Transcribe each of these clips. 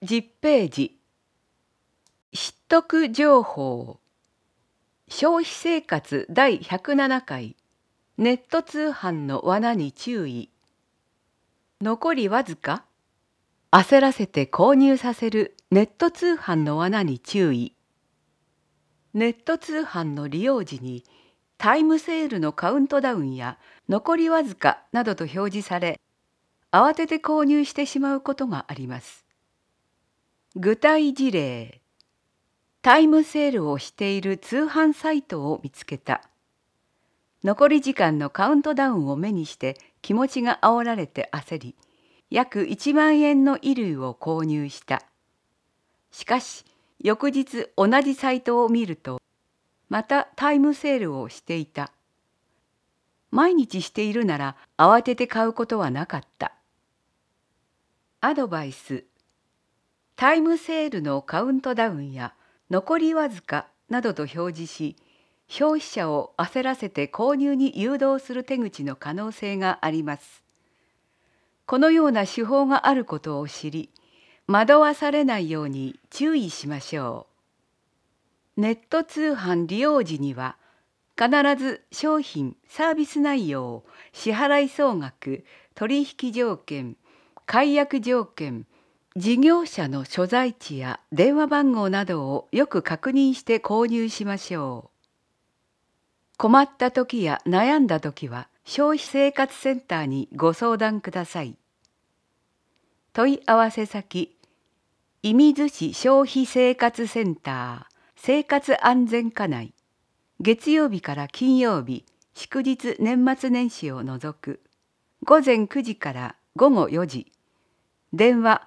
10ページ。知得情報。消費生活第107回。ネット通販の罠に注意。残りわずか。焦らせて購入させるネット通販の罠に注意。ネット通販の利用時にタイムセールのカウントダウンや残りわずかなどと表示され、慌てて購入してしまうことがあります。具体事例。タイムセールをしている通販サイトを見つけた。残り時間のカウントダウンを目にして気持ちが煽られて焦り、約1万円の衣類を購入した。しかし、翌日同じサイトを見ると、またタイムセールをしていた。毎日しているなら慌てて買うことはなかった。アドバイス。タイムセールのカウントダウンや残りわずかなどと表示し、消費者を焦らせて購入に誘導する手口の可能性があります。このような手法があることを知り、惑わされないように注意しましょう。ネット通販利用時には、必ず商品・サービス内容、支払い総額、取引条件、解約条件、事業者の所在地や電話番号などをよく確認して購入しましょう。困った時や悩んだ時は消費生活センターにご相談ください。問い合わせ先、射水市消費生活センター生活安全課内。月曜日から金曜日、祝日年末年始を除く。午前9時から午後4時。電話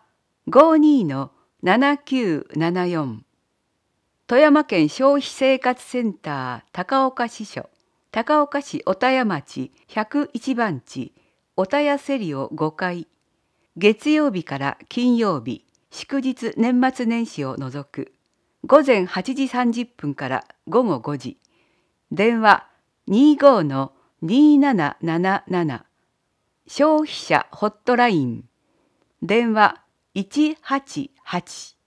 52-7974。富山県消費生活センター高岡支所、高岡市小田谷町101番地、小田谷セリオ5階。月曜日から金曜日、祝日年末年始を除く。午前8時30分から午後5時。電話25-2777。消費者ホットライン。電話188。